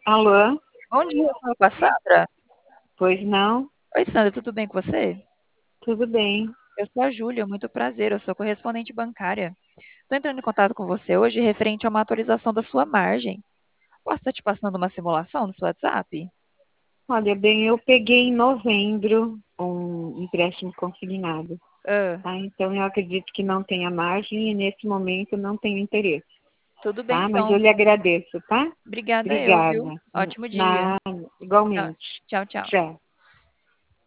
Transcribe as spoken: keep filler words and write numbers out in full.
Alô? Bom dia, eu falo com a Sandra. Pois não? Oi, Sandra, tudo bem com você? Tudo bem. Eu sou a Júlia, muito prazer, eu sou correspondente bancária. Estou entrando em contato com você hoje referente a uma atualização da sua margem. Posso estar te passando uma simulação no seu WhatsApp? Olha, bem, eu peguei em novembro um empréstimo consignado, Ah, tá? Então eu acredito que não tenha margem e nesse momento não tenho interesse, tudo bem, tá? Mas eu então. lhe agradeço, tá? Obrigada eu, Obrigada. viu? Ótimo dia. Nada, Tchau, igualmente. tchau. Tchau. Tchau.